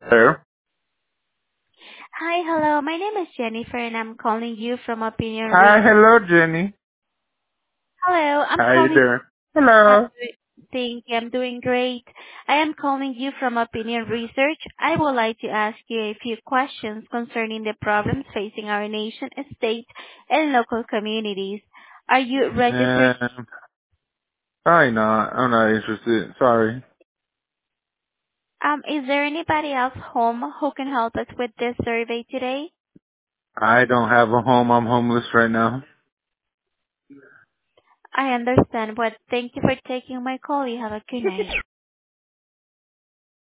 Hello. Hi, hello. My name is Jennifer, and I'm calling you from Opinion Hi, Re. hello, Jenny. Hello, I'm How you calling. doing? Hello. Thank you. I'm doing great. I am calling you from Opinion Research. I would like to ask you a few questions concerning the problems facing our nation, state, and local communities. Are you registered? Probably not. I'm not interested. Sorry. Is there anybody else home who can help us with this survey today? I don't have a home. I'm homeless right now. I understand, but thank you for taking my call. You have a good night.